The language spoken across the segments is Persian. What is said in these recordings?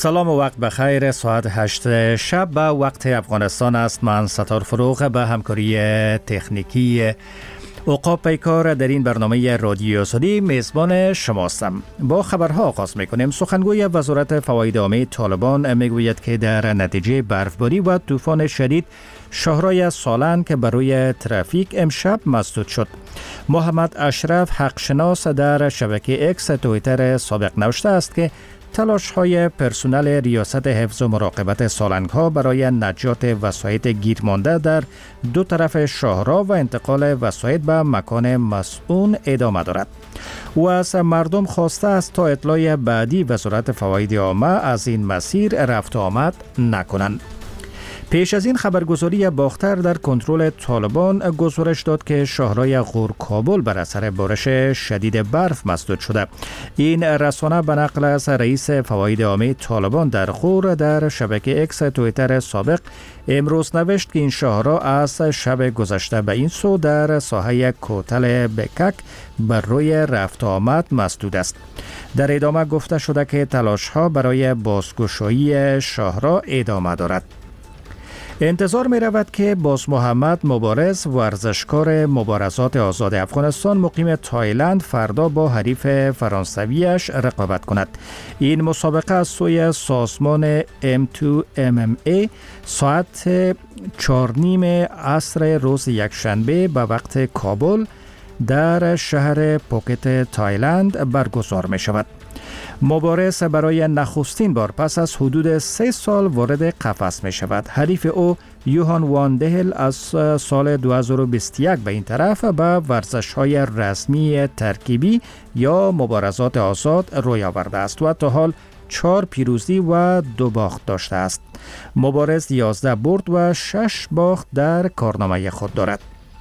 سلام و وقت بخیر. ساعت 8 شب به وقت افغانستان است. من ستار فروغ به همکاری تکنیکی اوقاب پیکار در این برنامه رادیو آزادی میزبان شماستم. با خبرها آغاز میکنیم. سخنگوی وزارت فواید عامه طالبان میگوید که در نتیجه برفباری و طوفان شدید شاهرای سالن که برای ترافیک امشب مسدود شد. محمد اشرف حقشناس در شبکه اکس توییتر سابق نوشته است که تلاش‌های پرسنل ریاست حفظ و مراقبت سالنگ‌ها برای نجات وسایط گیرمانده در دو طرف شاهرا و انتقال وسایط به مکان مسئول ادامه دارد. او از مردم خواسته است تا اطلاع بعدی وزارت فواید عامه از این مسیر رفت و آمد نکنند. پیش از این خبرگزاری باختر در کنترل طالبان گزارش داد که شاهرای غور کابل بر اثر بارش شدید برف مسدود شده. این رسانه به نقل از رئیس فواید عامه طالبان در غور در شبکه اکس توییتر سابق امروز نوشت که این شاهرا از شب گذشته به این سو در ساحه کوتل بکک بر روی رفت آمد مسدود است. در ادامه گفته شده که تلاش‌ها برای بازگشایی شاهرا ادامه دارد. انتظار می رود که باز محمد مبارز ورزشکار مبارزات آزاد افغانستان مقیم تایلند فردا با حریف فرانسویش رقابت کند. این مسابقه از سوی سازمان M2 MMA ساعت 4:30 عصر روز یکشنبه به وقت کابل در شهر پوکت تایلند برگزار می شود. مبارز برای نخستین بار پس از حدود 3 سال وارد قفس می شود. حریف او یوهان واندهل از سال 2021 به این طرف به ورزش‌های رسمی ترکیبی یا مبارزات آزاد روی آورده است و تا حال 4 پیروزی و 2 باخت داشته است. مبارز 11 برد و 6 باخت در کارنامه خود دارد.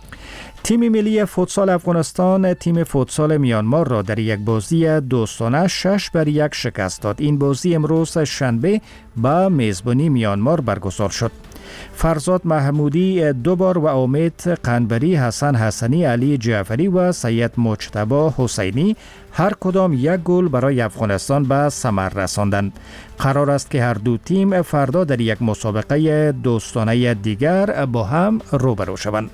تیم ملی فوتسال افغانستان تیم فوتسال میانمار را در یک بازی دوستانه 6-1 شکست داد. این بازی امروز شنبه با میزبانی میانمار برگزار شد. فرزاد محمودی 2 بار و امید قنبری، حسن حسنی، علی جعفری و سید مجتبی حسینی هر کدام 1 گل برای افغانستان به ثمر رساندند. قرار است که هر دو تیم فردا در یک مسابقه دوستانه دیگر با هم روبرو شوند.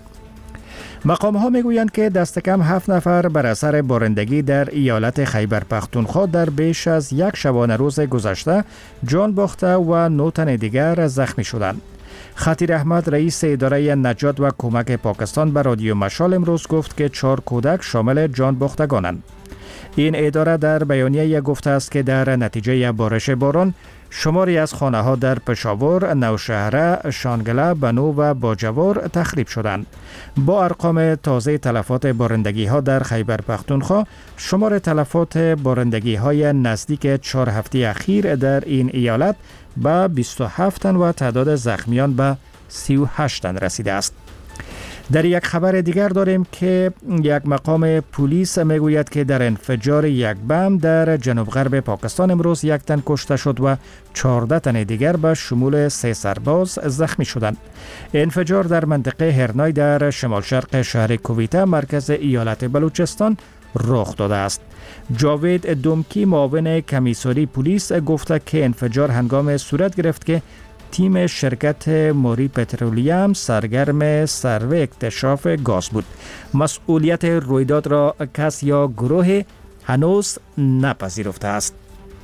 مقام ها میگویند که دست کم 7 نفر بر اثر بارندگی در ایالت خیبر پختونخوا در بیش از 1 شبانه روز گذشته جان باخته و 9 تن دیگر زخمی شدند. خطیر احمد رئیس اداره نجات و کمک پاکستان به رادیو مشال امروز گفت که 4 کودک شامل جان باختگانند. این اداره در بیانیه گفته است که در نتیجه بارش باران شماری از خانه‌ها در پشاور، نوشهره، شانگله، بنو و باجوار تخریب شدند. با ارقام تازه تلفات بارندگی‌ها در خیبر پختونخوا، شمار تلفات بارندگی‌های نزدیک 4 هفته اخیر در این ایالت به 27 تن و تعداد زخمیان به 38 تن رسیده است. در یک خبر دیگر داریم که یک مقام پلیس میگوید که در انفجار یک بم در جنوب غرب پاکستان امروز 1 تن کشته شد و 14 تن دیگر به شمول 3 سرباز زخمی شدند. انفجار در منطقه هرنای در شمال شرق شهر کویته مرکز ایالت بلوچستان رخ داده است. جاوید دمکی معاون کمیساری پلیس گفته که انفجار هنگام صورت گرفت که تیم شرکت موری پترولیم سرگرم سروی اکتشاف گاز بود. مسئولیت رویداد را کس یا گروه هنوز نپذیرفته است.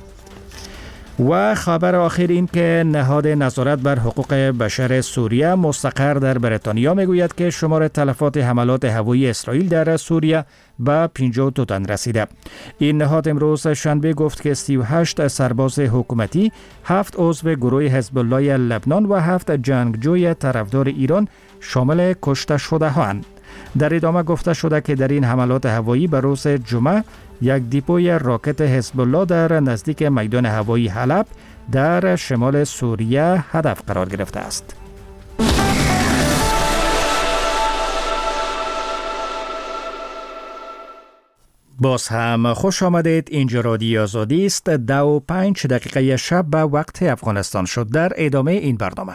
و خبر آخر این که نهاد نظارت بر حقوق بشر سوریه مستقر در بریتانیا میگوید که شمار تلفات حملات هوایی اسرائیل در سوریه به 52 تن رسیده. این نهاد امروز شنبه گفت که 38 سرباز حکومتی، 7 عضو گروه حزب الله لبنان و 7 جنگجوی طرفدار ایران شامل کشته شده هاند. در ادامه گفته شده که در این حملات هوایی به روز جمعه یک دیپوی راکت حزب الله در نزدیک میدان هوایی حلب در شمال سوریه هدف قرار گرفته است. باز هم خوش آمدید. اینجا رادیو آزادی است. 2:05 شب به وقت افغانستان شد. در ادامه این برنامه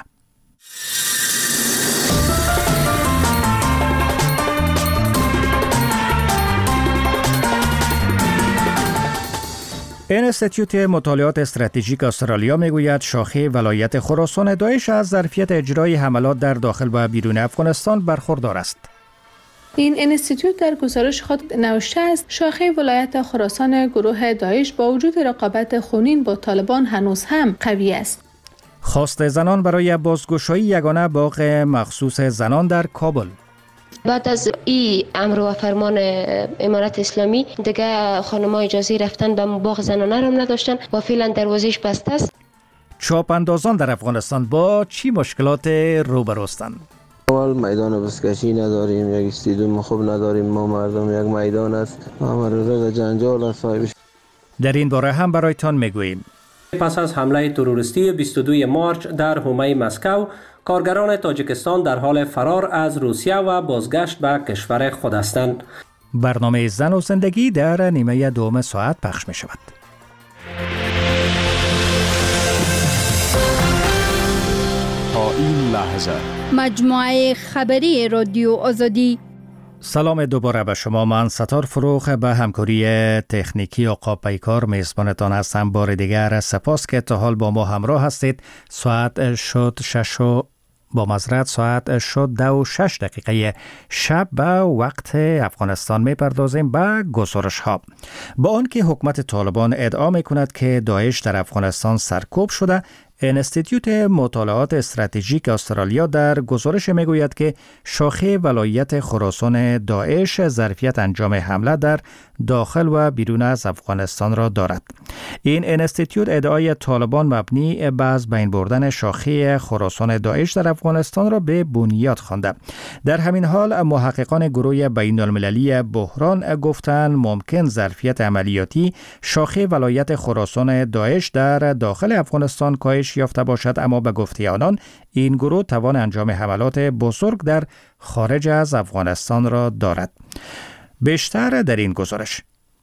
انستیتوت مطالعات استراتژیک استرالیا میگوید شاخه ولایت خراسان داعش از ظرفیت اجرای حملات در داخل و بیرون افغانستان برخوردار است. این انستیتوت در گزارش خود نوشته است شاخه ولایت خراسان گروه داعش با وجود رقابت خونین با طالبان هنوز هم قوی است. خواست زنان برای بازگشایی یگانه باغ مخصوص زنان در کابل. بعد از این امر و فرمان امارت اسلامی دیگه خانم‌ها اجازه رفتن به باغ زنانه را نداشتن و فعلا دروازه‌اش بسته است. چاپ اندازان در افغانستان با چی مشکلات روبرو هستند؟ اول میدان بسکشی نداریم، یک استادیوم خوب نداریم، ما مردم یک میدان است، ما روزه جنجال است. در این باره هم برایتان میگوییم. پس از حمله تروریستی 22 مارچ در حومه مسکو، کارگران تاجیکستان در حال فرار از روسیه و بازگشت به کشور خود هستند. برنامه زن و زندگی در نیمه دوم ساعت پخش می شود. تا این لحظه مجموعه خبری رادیو آزادی. سلام دوباره به شما. من ستار فروغ به همکاری تکنیکی عقاب پیکار میزبانتان هستم. بار دیگر سپاس که تا حال با ما همراه هستید. ساعت شد 2:06 شب به وقت افغانستان میپردازیم به گزارش ها. با آنکه حکومت طالبان ادعا میکند که داعش در افغانستان سرکوب شده، انستیتوت مطالعات استراتژیک استرالیا در گزارش میگوید که شاخه ولایت خراسان داعش ظرفیت انجام حمله در داخل و بیرون از افغانستان را دارد. این انستیتوت ادعای طالبان مبنی بر بین بردن شاخه خراسان داعش در افغانستان را به بنیاد خوانده. در همین حال محققان گروه بین المللی بحران گفتند ممکن ظرفیت عملیاتی شاخه ولایت خراسان داعش در داخل افغانستان کاهش یافته باشد، اما به گفته آنان این گروه توان انجام حملات بزرگ در خارج از افغانستان را دارد. بیشتر در این گزارش.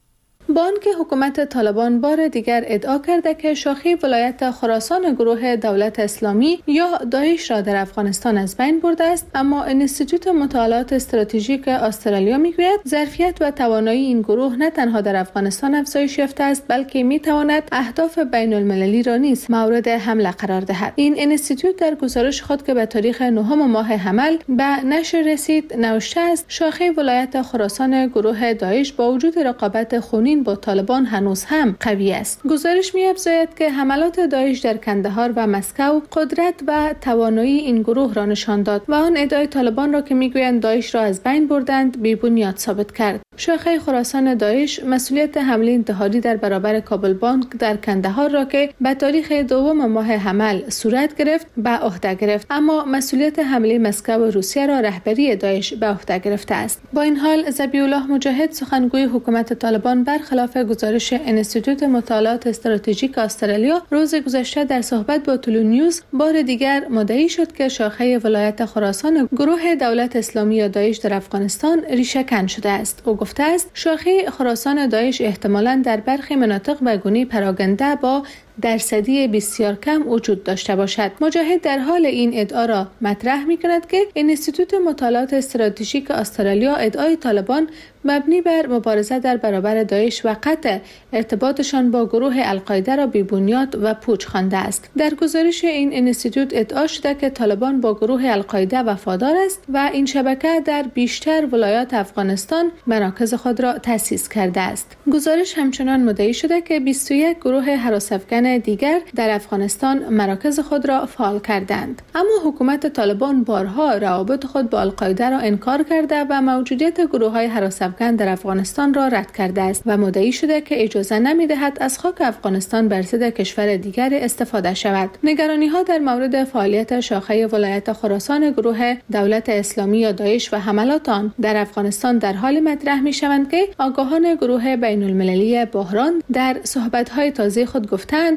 با آنکه حکومت طالبان بار دیگر ادعا کرده که شاخه ولایت خراسان گروه دولت اسلامی یا داعش را در افغانستان از بین برده است، اما انستیتوت مطالعات استراتژیک استرالیا میگوید ظرفیت و توانایی این گروه نه تنها در افغانستان افزایش یافته است، بلکه میتواند اهداف بین المللی را نیز مورد حمله قرار دهد. این انستیتوت در گزارش خود که به تاریخ 9 ماه حمل به نشر رسید نوشته است شاخه ولایت خراسان گروه داعش با وجود رقابت خونین با طالبان هنوز هم قوی است. گزارش می‌افزاید که حملات داعش در کندهار و مسکو قدرت و توانایی این گروه را نشان داد و آن ادعای طالبان را که میگویند داعش را از بین بردند بی بنیاد ثابت کرد. شاخه خراسان داعش مسئولیت حمله انتحاری در برابر کابل بانک در کندهار را که به تاریخ 2 ماه حمل صورت گرفت به عهده گرفت، اما مسئولیت حمله مسکو روسیه را رهبری داعش به عهده گرفته است. با این حال ذبیح الله مجاهد سخنگوی حکومت طالبان برخلاف گزارش انستیتوت مطالعات استراتژیک استرالیا روز گذشته در صحبت با طلوع نیوز بار دیگر مدعی شد که شاخه ولایت خراسان گروه دولت اسلامی یا داعش در افغانستان ریشه‌کن شده است. او گفته است شاخه خراسان داعش احتمالاً در برخی مناطق به گونه پراگنده با درصدی بسیار کم وجود داشته باشد. مجاهد در حال این ادعا را مطرح می کند که انستیتوت مطالعات استراتژیک استرالیا ادعای طالبان مبنی بر مبارزه در برابر داعش و قطع ارتباطشان با گروه القاعده را بی بنیاد و پوچ خوانده است. در گزارش این انستیتوت ادعا شده که طالبان با گروه القاعده وفادار است و این شبکه در بیشتر ولایات افغانستان مراکز خود را تأسیس کرده است. گزارش همچنان مدعی شده که 21 گروه هراس افکن دیگر در افغانستان مراکز خود را فعال کردند، اما حکومت طالبان بارها روابط خود با القاعده را انکار کرده و موجودیت گروه‌های هراس افکن در افغانستان را رد کرده است و مدعی شده که اجازه نمی‌دهد از خاک افغانستان بر ضد کشور دیگر استفاده شود. نگرانی‌ها در مورد فعالیت شاخه ولایت خراسان گروه دولت اسلامی یا داعش و حملات آن در افغانستان در حال مطرح می‌شوند که آگاهان گروه بین‌المللی بحران در صحبت‌های تازه خود گفتند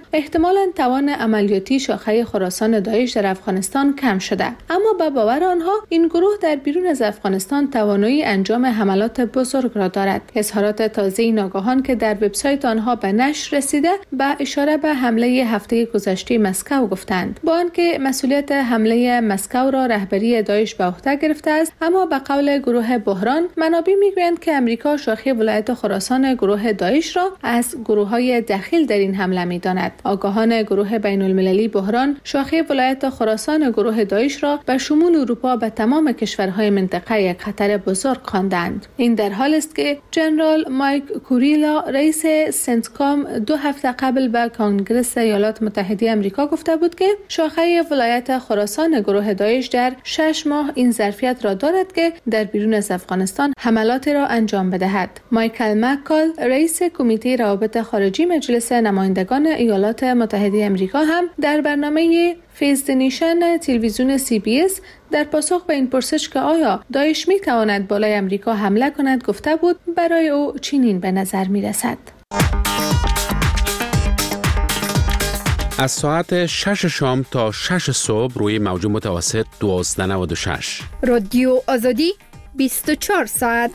احتمالاً توان عملیاتی شاخه خراسان داعش در افغانستان کم شده، اما به باور آنها این گروه در بیرون از افغانستان توانایی انجام حملات بزرگ را دارد. اظهارات تازه ناگهان که در وبسایت آنها به نشر رسیده به اشاره به حمله هفته گذشته مسکو گفتند، با آنکه مسئولیت حمله مسکو را رهبری داعش به عهده گرفته است، اما به قول گروه بحران منابع میگویند که امریکا شاخه ولایت خراسان گروه داعش را از گروه‌های دخیل در این حمله می‌داند. آگاهان گروه بین‌المللی بحران شاخه ولایت خراسان گروه داعش را به شمول اروپا به تمام کشورهای منطقه یک خطر بزرگ خواندند. این در حالی است که جنرال مایک کوریلا رئیس سنتکام 2 هفته قبل به کنگره ایالات متحده آمریکا گفته بود که شاخه ولایت خراسان گروه داعش در 6 ماه این ظرفیت را دارد که در بیرون از افغانستان حملات را انجام بدهد. مایکل مکال رئیس کمیته روابط خارجی مجلس نمایندگان ایالات متحده آمریکا هم در برنامه فیس دی نیشن تلویزیون CBS در پاسخ به این پرسش که آیا داعش می تواند بالای آمریکا حمله کند گفته بود برای او چنین به نظر می رسد. از ساعت 6 شام تا 6 صبح روی موج متوسط 1296 رادیو آزادی 24 ساعت.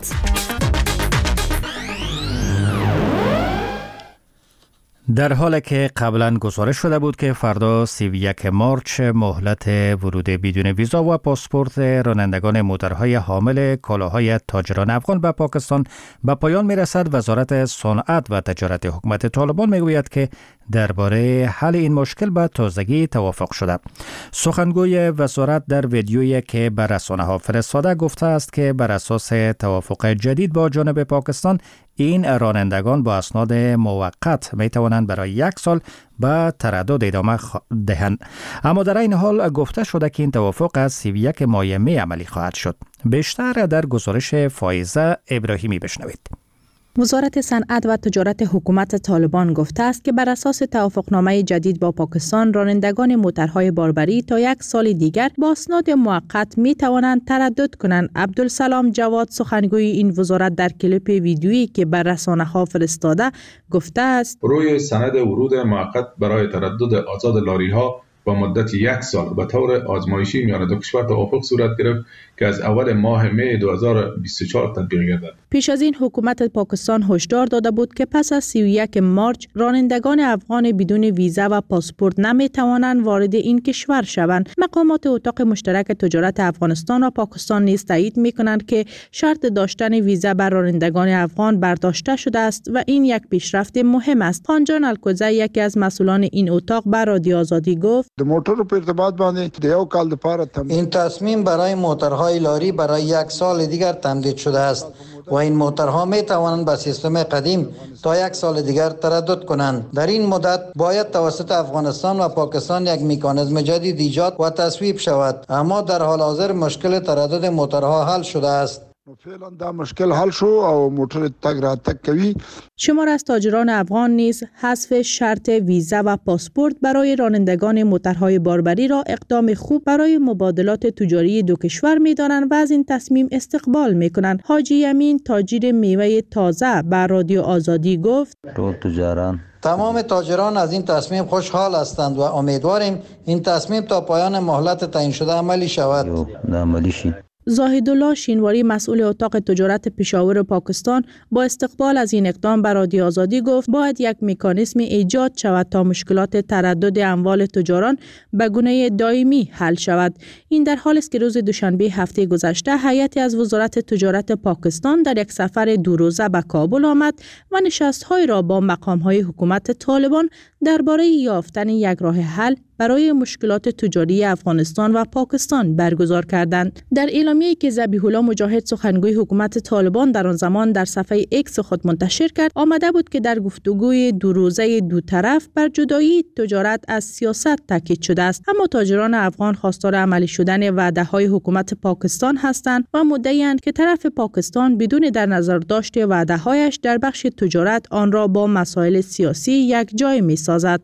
در حالی که قبلا گزارش شده بود که فردا 31 مارچ مهلت ورود بدون ویزا و پاسپورت رانندگان موترهای حامل کالاهای تاجران افغان به پاکستان به پایان میرسد، وزارت صنعت و تجارت حکومت طالبان میگوید که درباره حل این مشکل به تازگی توافق شده. سخنگوی وزارت در ویدیویی که به رسانه‌ها فرستاده گفته است که بر اساس توافق جدید با جانب پاکستان این رانندگان با اسناد موقت می توانند برای 1 سال به تردد ادامه دهند. اما در این حال گفته شده که این توافق از 31 ماه می عملی خواهد شد. بیشتر در گزارش فائزه ابراهیمی بشنوید. وزارت صنعت و تجارت حکومت طالبان گفته است که بر اساس توافقنامه جدید با پاکستان رانندگان موترهای باربری تا 1 سال دیگر با اسناد موقت می توانند تردد کنند. عبدالسلام جواد سخنگوی این وزارت در کلیپ ویدیویی که بر رسانه‌ها فرستاده گفته است روی سند ورود موقت برای تردد آزاد لاری‌ها با مدت 1 سال به طور آزمایشی میان دو کشور توافق صورت گرفت که از اول ماه می 2024 تطبیق گردد. پیش از این حکومت پاکستان هشدار داده بود که پس از 31 مارچ رانندگان افغان بدون ویزا و پاسپورت نمی توانند وارد این کشور شوند. مقامات اتاق مشترک تجارت افغانستان و پاکستان نیز تایید می کنند که شرط داشتن ویزا بر رانندگان افغان برداشته شده است و این یک پیشرفت مهم است. خانجان الکوزی یکی از مسئولان این اتاق به رادیو آزادی گفت این تصمیم برای موترهای لاری برای 1 سال دیگر تمدید شده است و این موترها می توانند به سیستم قدیم تا 1 سال دیگر تردد کنند. در این مدت باید توسط افغانستان و پاکستان یک مکانیزم جدید ایجاد و تصویب شود، اما در حال حاضر مشکل تردد موترها حل شده است. فعلا دا مشکل حل شو او موتر تگ را تک کوي. شمار از تاجران افغان نیز حذف شرط ویزا و پاسپورت برای رانندگان موترهای باربری را اقدام خوب برای مبادلات تجاری دو کشور می‌دانند و از این تصمیم استقبال می‌کنند. حاجی امین تاجر میوه تازه به رادیو آزادی گفت تمام تاجران از این تصمیم خوشحال هستند و امیدواریم این تصمیم تا پایان مهلت تعیین شده عملی شود. زاهدالله شینواری مسئول اتاق تجارت پشاور پاکستان با استقبال از این اقدام بر رادیو آزادی گفت باید یک مکانیزم ایجاد شود تا مشکلات تردد اموال تجاران به گونه دائمی حل شود. این در حالی است که روز دوشنبه هفته گذشته هیئتی از وزارت تجارت پاکستان در یک سفر 2 روزه به کابل آمد و نشست‌های را با مقام‌های حکومت طالبان درباره یافتن یک راه حل برای مشکلات تجاری افغانستان و پاکستان برگزار کردند. در اعلامیه‌ای که ذبیح الله مجاهد سخنگوی حکومت طالبان در آن زمان در صفحه ایکس خود منتشر کرد، آمده بود که در گفتگوی 2 روزه دو طرف بر جدایی تجارت از سیاست تاکید شده است، اما تاجران افغان خواستار عملی شدن وعده‌های حکومت پاکستان هستند و مدعی‌اند که طرف پاکستان بدون در نظر داشت وعده‌هایش در بخش تجارت آن را با مسائل سیاسی یک جای می‌سازد.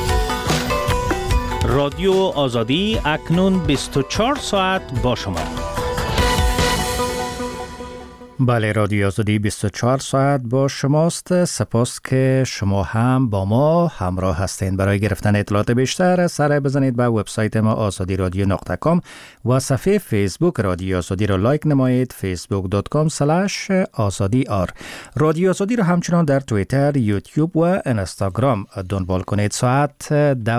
رادیو آزادی اکنون 24 ساعت با شما. بله، رادیو آزادی 24 ساعت با شماست. سپاس که شما هم با ما همراه هستین. برای گرفتن اطلاعات بیشتر سر بزنید به وبسایت ما azadiradyo.com و صفحه فیسبوک رادیو آزادی را لایک نمایید، facebook.com/azadiar. رادیو آزادی را همچنان در توییتر، یوتیوب و اینستاگرام دنبال کنید. ساعت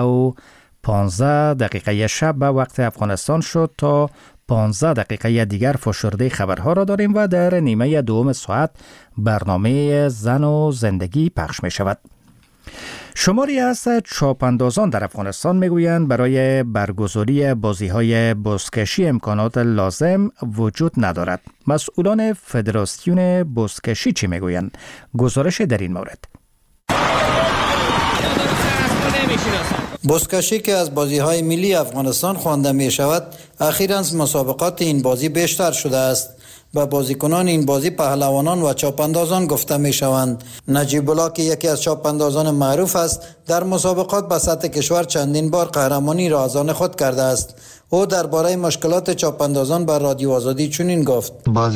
2:15 شب به وقت افغانستان شد. تا 15 دقیقه دیگر فشرده خبرها را داریم و در نیمه دوم ساعت برنامه زن و زندگی پخش می شود. شماری از چاپاندازان در افغانستان میگویند برای برگزاری بازی‌های بزکشی امکانات لازم وجود ندارد. مسئولان فدراسیون بزکشی چی میگویند؟ گزارش در این مورد. بزکشی که از بازی‌های ملی افغانستان خوانده می شود، اخیراً مسابقات این بازی بیشتر شده است. و بازیکنان این بازی پهلوانان و چاپاندازان گفته می شوند. نجیب الله که یکی از چاپاندازان معروف است، در مسابقات به سطح کشور چندین بار قهرمانی را از آن خود کرده است. او درباره مشکلات چاپاندازان بر رادیو آزادی چنین گفت: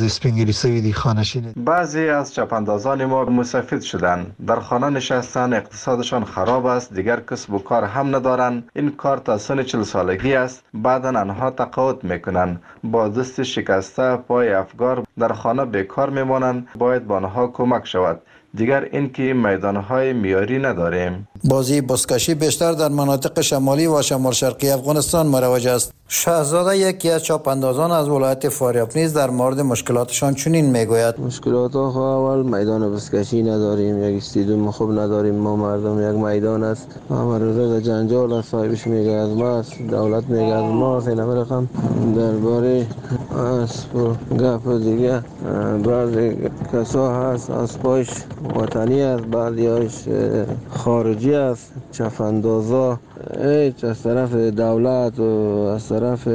بعضی از چاپاندازان ما مسافر شدند، در خانه نشستن، اقتصادشان خراب است، دیگر کسب و کار هم ندارند. این کار تا سن 40 سالگی است. بعدا آنها تقاعد میکنند، با دست شکسته، پای افگار در خانه بیکار میمانند. باید به آنها کمک شود. دیگر اینکه میدانهای میاری نداریم. بازی بزکشی بیشتر در مناطق شمالی و شمال شرقی افغانستان مروج است. شهزاده یکی از چاپاندازان از ولایت فاریاب نیز در مورد مشکلاتشان چنین میگوید: مشکلات اول میدان بزکشی نداریم، یک استادیوم خوب نداریم. ما مردم یک میدان است، ما روز جنجال است، صاحبش میگه از ما، دولت میگه از ما. اینا رقم درباره اسب گپ دیگه، بعضی کسا هست از پایش وطنی است، بعضیش خارجی است. چاپاندازا هیچ از طرف دولت و از طرف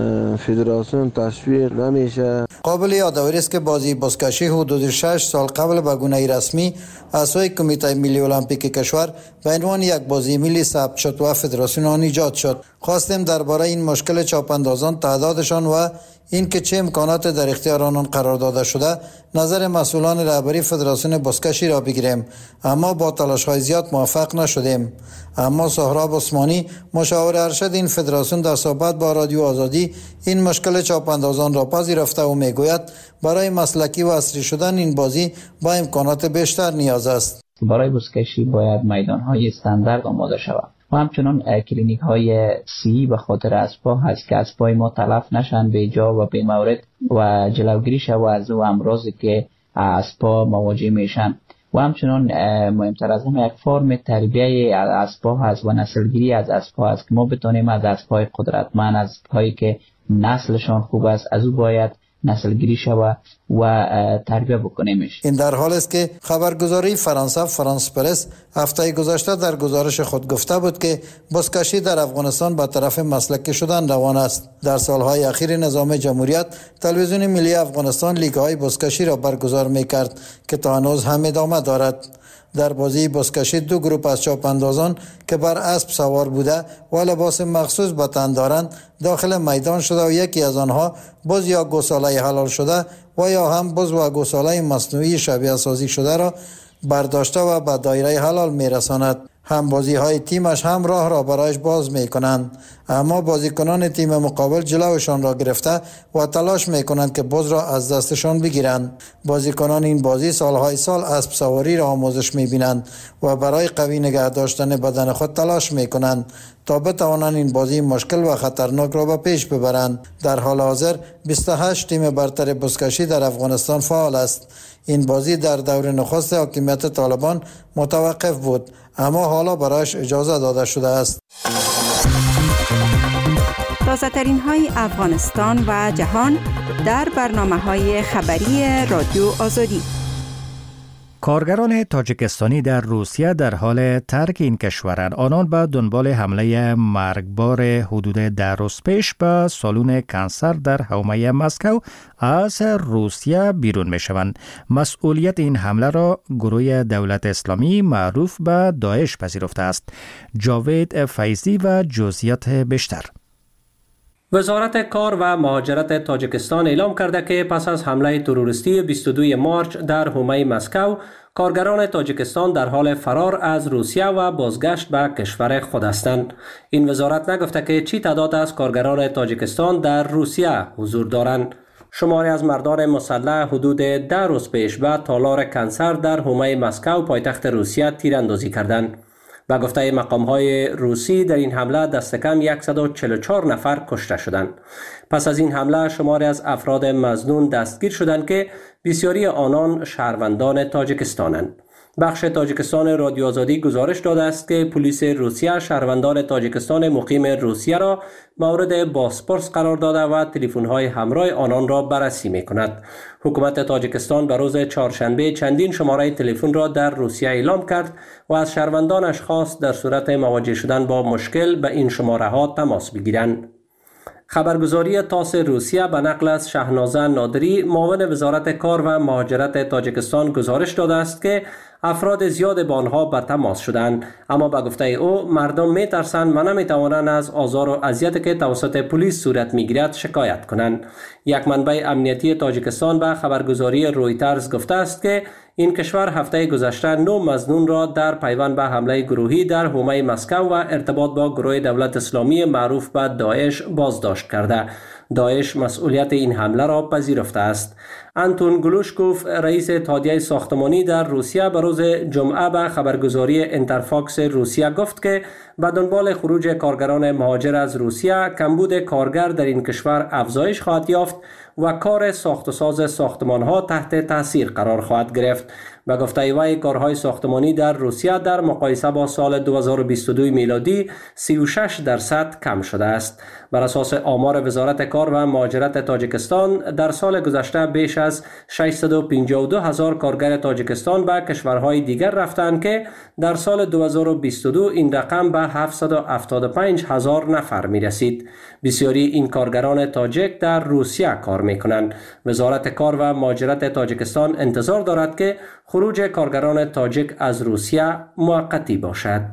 فدراسیون تشویق نمیشه. قابل یادآوری است که بازی بزکشی حدود 6 سال قبل به گونه رسمی از سوی کمیته ملی المپیک کشور به عنوان یک بازی ملی ثبت شد و فدراسیون آن ایجاد شد. خواستیم درباره این مشکل چاپاندازان، تعدادشان و اینکه چه امکانات در اختیار آنان قرار داده شده نظر مسئولان رهبری فدراسیون بزکشی را بگیریم، اما با تلاش‌های زیاد موفق نشدیم. اما سهراب عثمانی، مشاور ارشد این فدراسیون، در صحبت با رادیو آزادی این مشکل چاپاندازان را پذیرفته و میگوید برای مسلکی و عصری شدن این بازی با امکانات بیشتر نیاز است. برای بزکشی باید میدان‌های استاندارد آماده شود و همچنان کلینیک های سی به خاطر اسبا هست که اسبای ما تلف نشن به جا و به مورد و جلوگیری شود از او امراضی که اسبا مواجه میشن. و همچنان مهمتر از همه یک فرم تربیه اسبا هست و نسلگیری از اسبا هست که ما بتونیم از اسبای قدرتمند، از اسبایی که نسلشان خوب است، از او باید نسلگیری شود و تربیه بکنیمش. این در حال است که خبرگزاری فرانسه فرانس پرس هفته گذشته در گزارش خود گفته بود که بزکشی در افغانستان به طرف مسلکی شدن روان است. در سالهای اخیر نظام جمهوریت تلویزیون ملی افغانستان لیگ‌های بزکشی را برگزار می‌کرد که تا هنوز هم ادامه دارد. در بازی بزکشی دو گروه از چاپاندازان که بر اسب سوار بوده و لباس مخصوص به تن دارند داخل میدان شده و یکی از آنها بز یا گوساله حلال شده و یا هم بز و گوساله مصنوعی شبیه سازی شده را برداشته و به دایره حلال میرساند. هم بازی های تیمش هم راه را برایش باز می کنند، اما بازیکنان تیم مقابل جلوشان را گرفته و تلاش می کنند که بز را از دستشان بگیرند. بازیکنان این بازی سالهای سال اسب سواری را آموزش می بینند و برای قوی نگه داشتن بدن خود تلاش می کنند تا بتوانند این بازی مشکل و خطرناک را به پیش ببرند. در حال حاضر 28 تیم برتر بزکشی در افغانستان فعال است. این بازی در دور نخست حاکمیت طالبان متوقف بود، اما حالا برایش اجازه داده شده است. تازه ترین های افغانستان و جهان در برنامه‌های خبری رادیو آزادی. کارگران تاجیکستانی در روسیه در حال ترک این کشورند. آنان به دنبال حمله مرگبار حدود 10 روز پیش به سالن کنسر در حومه مسکو از روسیه بیرون می شوند. مسئولیت این حمله را گروه دولت اسلامی معروف به داعش پذیرفته است. جاوید فیضی و جزئیات بیشتر. وزارت کار و مهاجرت تاجیکستان اعلام کرده که پس از حمله تروریستی 22 مارچ در حومه مسکو، کارگران تاجیکستان در حال فرار از روسیه و بازگشت به کشور خود هستند. این وزارت نگفته که چی تعداد از کارگران تاجیکستان در روسیه حضور دارند. شماری از مردان مسلح حدود 10 روز پیش به تالار کنسر در حومه مسکو پایتخت روسیه تیراندازی کردند. با گفته مقام‌های روسی در این حمله دست کم 144 نفر کشته شدند. پس از این حمله شماری از افراد مظنون دستگیر شدند که بسیاری آنان شهروندان تاجیکستانند. بخش تاجیکستان رادیو آزادی گزارش داده است که پلیس روسیه شهروندان تاجیکستان مقیم روسیه را مورد بازپرس قرار داده و تلفن‌های همراه آنان را بررسی می‌کند. حکومت تاجیکستان به روز چهارشنبه چندین شماره تلفن را در روسیه اعلام کرد و از شهروندانش خواست در صورت مواجه شدن با مشکل به این شماره‌ها تماس بگیرند. خبرگزاری تاس روسیه به نقل از شهنازه نادری معاون وزارت کار و مهاجرت تاجیکستان گزارش داده است که افراد زیاد با آنها بر تماس شدند، اما به گفته او مردم می‌ترسند و نمی‌توانند از آزار و اذیت که توسط پلیس صورت می‌گیرد شکایت کنند. یک منبع امنیتی تاجیکستان به خبرگزاری رویترز گفته است که این کشور هفته گذشته 9 مظنون را در پیوند به حمله گروهی در حومه مسکو و ارتباط با گروه دولت اسلامی معروف به داعش بازداشت کرده. داعش مسئولیت این حمله را پذیرفته است. انتون گلوشکوف رئیس اتحادیه ساختمانی در روسیه به روز جمعه به خبرگزاری انترفاکس روسیه گفت که به دنبال خروج کارگران مهاجر از روسیه کمبود کارگر در این کشور افزایش خواهد یافت و کار ساخت و ساز ساختمان‌ها تحت تاثیر قرار خواهد گرفت. به گفته وی کارهای ساختمانی در روسیه در مقایسه با سال 2022 میلادی 36% کم شده است. بر اساس آمار وزارت کار و مهاجرت تاجیکستان در سال گذشته بیش از 652,000 کارگر تاجیکستان به کشورهای دیگر رفتند که در سال 2022 این رقم به 775,000 نفر می رسید. بسیاری این کارگران تاجیک در روسیه کار می کنند. وزارت کار و مهاجرت تاجیکستان انتظار دارد که خروج کارگران تاجیک از روسیه موقتی باشد.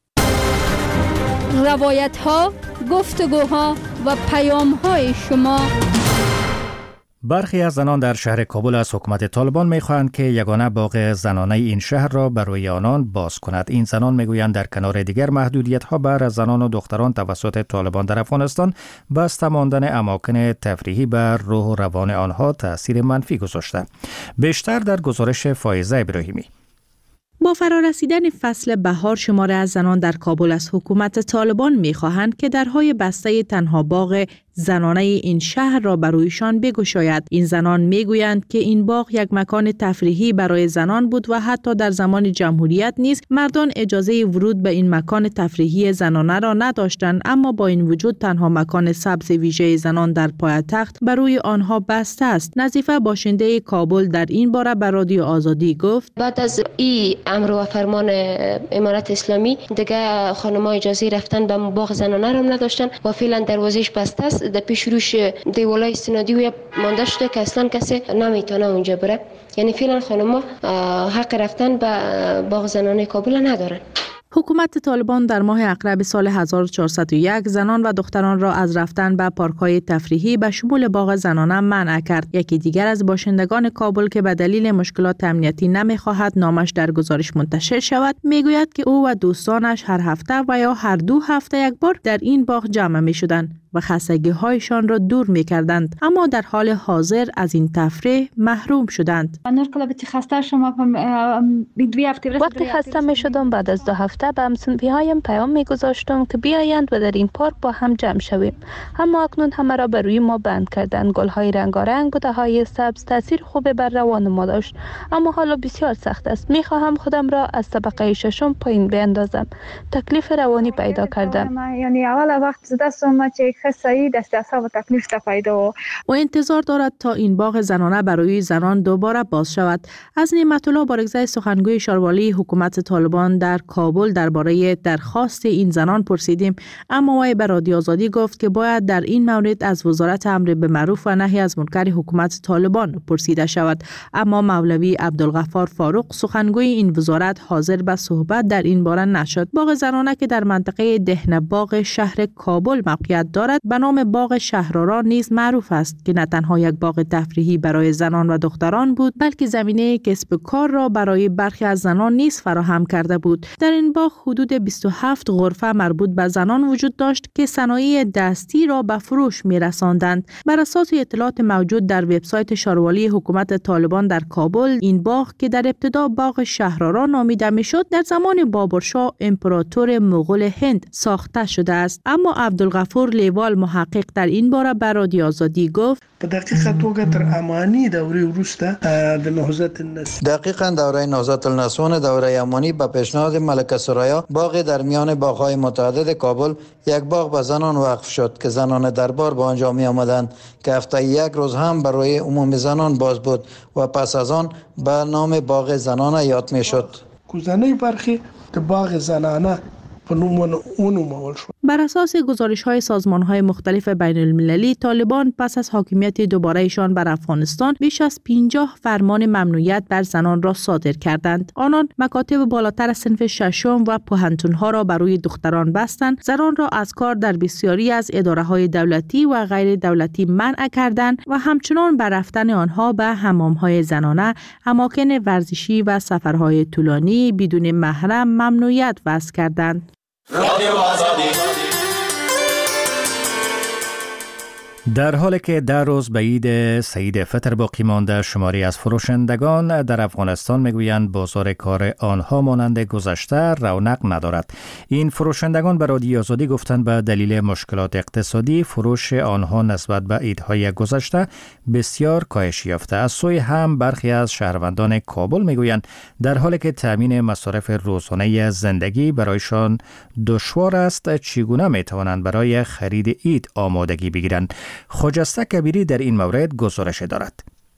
روایت ها، گفتگوها و پیام های شما. برخی از زنان در شهر کابل از حکومت طالبان می‌خواهند که یگانه باغ زنانه این شهر را برای آنان باز کند. این زنان می‌گویند در کنار دیگر محدودیت‌ها بر زنان و دختران توسط طالبان در افغانستان بسته ماندن اماکن تفریحی بر روح و روان آنها تأثیر منفی گذاشته. بیشتر در گزارش فایزه ابراهیمی. با فرارسیدن فصل بهار شماره از زنان در کابل از حکومت طالبان می‌خواهند که درهای بسته تنها باغ زنانه این شهر را برایشان بگشاید. این زنان میگویند که این باغ یک مکان تفریحی برای زنان بود و حتی در زمان جمهوریت نیز مردان اجازه ورود به این مکان تفریحی زنانه را نداشتند، اما با این وجود تنها مکان سبز ویژه زنان در پایتخت برای آنها بسته است. نظیفه باشنده کابل در این باره به رادیو آزادی گفت بعد از این امر و فرمان امارت اسلامی دیگه خانم‌ها اجازه رفتن به باغ زنانه را نداشتن و فعلا دروازه‌اش بسته است. در پیش روش دیوالای استنادی و مانده شده که اصلا کسی نمیتونه اونجا بره. یعنی فعلا خانم‌ها حق رفتن به باغ زنانه کابل ندارن. حکومت طالبان در ماه اقرب سال 1401 زنان و دختران را از رفتن به پارک‌های تفریحی به شمول باغ زنانه منع کرد. یکی دیگر از باشندگان کابل که به دلیل مشکلات امنیتی نمی‌خواهد نامش در گزارش منتشر شود، میگوید که او و دوستانش هر هفته و یا هر 2 هفته یک بار در این باغ جمع می‌شدند و خستگی‌هایشان را دور می‌کردند، اما در حال حاضر از این تفریح محروم شدند. وقتی خسته می‌شدم بعد از 2 هفته به همسنفی‌هایم پیام می‌گذاشتم که بیایند و در این پارک با هم جمع شویم، اما اکنون همه را بر روی ما بند کردند. گل‌های رنگارنگ، بوته‌های سبز تاثیر خوب بر روان ما داشت، اما حالا بسیار سخت است. می‌خواهم خودم را از طبقه 6 پایین بیندازم. تکلیف روانی پیدا کردم. یعنی اول وقت دستم چه خستگی دست و تکلیف پیدا و انتظار دارد تا این باغ زنانه برای زنان دوباره باز شود. از نعمت الله بارگزای سخنگوی شاروالی حکومت طالبان در کابل درباره درخواست این زنان پرسیدیم، اما وی به رادیو آزادی گفت که باید در این مورد از وزارت امر به معروف و نهی از منکر حکومت طالبان پرسیده شود. اما مولوی عبدالغفار فاروق سخنگوی این وزارت حاضر به صحبت در این باره نشد. باغ زنانه که در منطقه دهنه باغ شهر کابل موقعیت دارد دارد به نام باغ شهرآرا نیز معروف است که نه تنها یک باغ تفریحی برای زنان و دختران بود، بلکه زمینه کسب کار را برای برخی از زنان نیز فراهم کرده بود. در این باغ حدود 27 غرفه مربوط به زنان وجود داشت که صنایع دستی را به فروش می‌رساندند. بر اساس اطلاعات موجود در وبسایت شاروالی حکومت طالبان در کابل، این باغ که در ابتدا باغ شهرآرا نامیده میشد، در زمان بابرشاه امپراتور مغول هند ساخته شده است. اما عبدالغفور لیوال محقق در این باره به رادیو آزادی گفت: په دقیقه توګه تر امانی دورې وروسته د نهضت النسوان دقیقاً دوره نهضت النسوان دوره امانی به پیشنهاد ملکه ثریا باغ در میان باغ‌های متعدد کابل یک باغ به زنان وقف شد که زنان دربار به آنجا می آمدند که هفته یک روز هم برای عموم زنان باز بود و پس از آن به نام باغ زنانه یاد می شد. کوزنۍ برخی د باغ زنانه بر اساس گزارش‌های سازمان‌های مختلف بین المللی، طالبان پس از حاکمیت دوباره‌شان بر افغانستان بیش از 50 فرمان ممنوعیت بر زنان را صادر کردند. آنان مکاتب بالاتر صنف ششم و پوهنتون‌ها را بر روی دختران بستند، زنان را از کار در بسیاری از اداره‌های دولتی و غیر دولتی منع کردند و همچنان بر رفتن آنها به حمام‌های زنانه، اماکن ورزشی و سفرهای طولانی بدون محرم ممنوعیت وضع کردند. در حالی که در روز به عید سعید فطر باقی مانده، شماری از فروشندگان در افغانستان میگویند بازار کار آنها مانند گذشته رونق ندارد. این فروشندگان به رادیو آزادی گفتند به دلیل مشکلات اقتصادی فروش آنها نسبت به عیدهای گذشته بسیار کاهش یافته. از سوی هم برخی از شهروندان کابل میگویند در حالی که تامین مصارف روزانه زندگی برایشان دشوار است، چگونه میتوانند برای خرید عید آمادگی بگیرند. خجسته کبیری در این مورد گزارش دارد.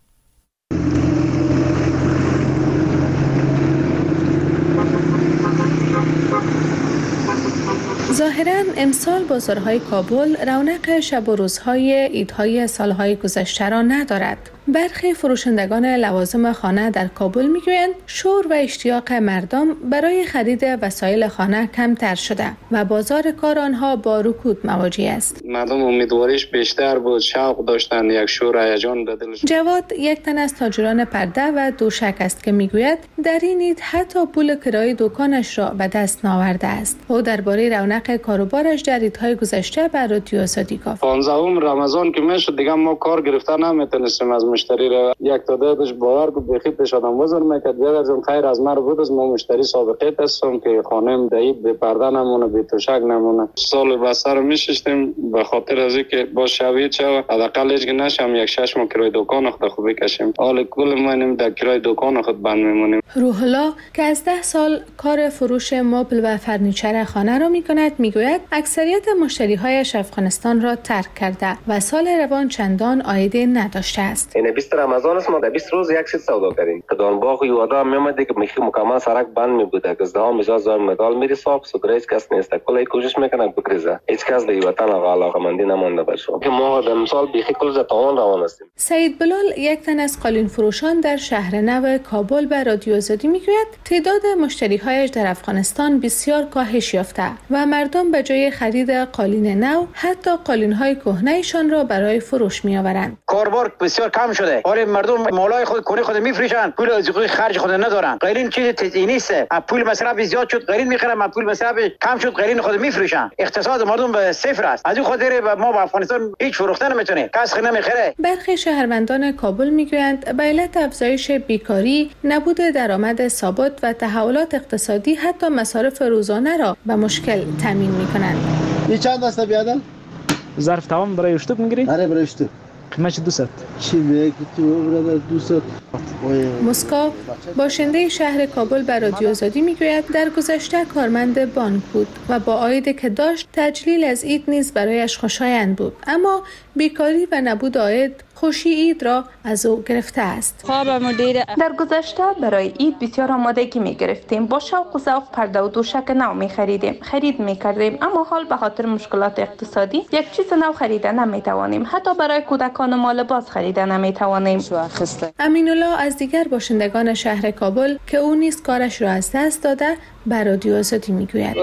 ظاهراً امسال بازارهای کابل رونق شب و روزهای عیدهای سالهای گذشته را ندارد. برخی فروشندگان لوازم خانه در کابل میگویند شور و اشتیاق مردم برای خرید وسایل خانه کمتر شده و بازار کار آنها با رکود مواجه است. مردم امیدواریش بیشتر بود، شوق داشتند، یک شور و هیجان به دلشان. جواد یک تن از تاجران پرده و دوشک است که میگوید در این عید حتی پول کرایه دکانش را به دست نآورده است. او درباره رونق کاروبارش در عیدهای گذشته به رادیو آزادی گفت: 15 رمضان که میشد دیگه ما کار گرفتن نمیتونستیم از مشتری را. یک تعدادش باور کو بخیتش آدم وزن میکرد. بیادرم خیر از من بود، از ما مشتری سابقه هستم که خانم دید به پرده نمونه، به توشک نمونه. سال بسر میشستیم به خاطر از اینکه با شوید شو حداقل هیچ نشم یک 6 ماه کرایه دکان خود خوب بکشیم. حال کل ما در کرایه دکان خود بند میمونیم. روح الله که از 10 سال کار فروش مبل و فرنیچر خانه را میکند میگوید اکثریت مشتری‌هایش افغانستان را ترک کرده و سال روان چندان عایده نداشته است. این 20 رمضان است، ما در 20 روز یک سیت سودا کردیم. کدام باغ یه آدم میومد که میخی مکمل سرک بند میبوده، که زده مجاز مدال میری صاحب سودره هیچ کس نیست. کلی کوشش میکنه بکریزه. هیچ کس در وطن علاقه‌مندی نمونده باشه. که ما در امسال بیخی کل زتوان روان هستیم. سعید بلال یک تن از قالین فروشان در شهر نو کابل به رادیو آزادی میگوید تعداد مشتری‌هایش در افغانستان بسیار کاهش یافته و مردم به جای خرید قالین نو حتی قالین‌های کهنه‌شان را برای فروش می‌آورند. کاربار بسیار کم شده. ولی مردم مالای خود کنی خود می‌فروشن، پول از خرج خود ندارن. قالین چیز تزئینی است. پول مصرف زیاد شد، قالین می‌خرن، پول مصرف کم شد، قالین خود می‌فروشن. اقتصاد مردم به صفر است. از این خاطر ما با افغانستان هیچ فروخته نمی‌تونه. کس خود نمی‌خره. برخی شهروندان کابل می‌گویند به علت افزایش بیکاری، نبود درآمد ثابت و تحولات اقتصادی حتی مصارف روزانه را به مشکل تامین می‌کنند. این چند است بیادم؟ ظرف تمام برای اشتوک می‌گیری؟ آره برای اشتوک. قیمتش 200. چی میگی تو برادر 200؟ مسکا باشنده شهر کابل به رادیو آزادی میگوید در گذشته کارمند بانک بود و با عایدی که داشت تجلیل از عید نیز برایش خوشایند بود، اما بیکاری و نبود عاید خوشی عید را از او گرفته است. در گذشته برای عید بسیار آمادگی می گرفتیم. با شوق و ذوق پرده و دوشک نو می خرید می کردیم، اما حال به خاطر مشکلات اقتصادی یک چیز نو خریده نمی توانیم. حتی برای کودکان ما لباس خریده نمی توانیم. امین الله از دیگر باشندگان شهر کابل که او نیز کارش را از دست داده بر رادیو آزادی میگوید.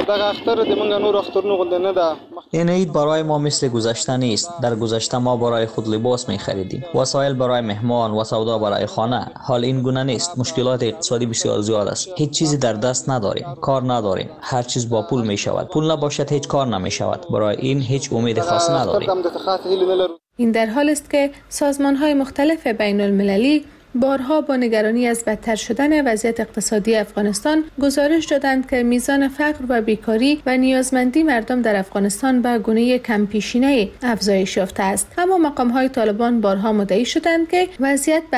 این عید برای ما مثل گذشته نیست. در گذشته ما برای خود لباس می خریدیم، وسایل برای مهمان و سودا برای خانه. حال این گونه نیست. مشکلات اقتصادی بسیار زیاد است. هیچ چیزی در دست نداریم، کار نداریم. هر چیز با پول می شود. پول نباشد هیچ کار نمی شود. برای این هیچ امید خاص نداریم. این در حال است که سازمان‌های مختلف بین المللی بارها با نگرانی از بدتر شدن وضعیت اقتصادی افغانستان گزارش دادند که میزان فقر و بیکاری و نیازمندی مردم در افغانستان به گونه کم پیشینه افزایش یافته است. اما مقام‌های طالبان بارها مدعی شدند که وضعیت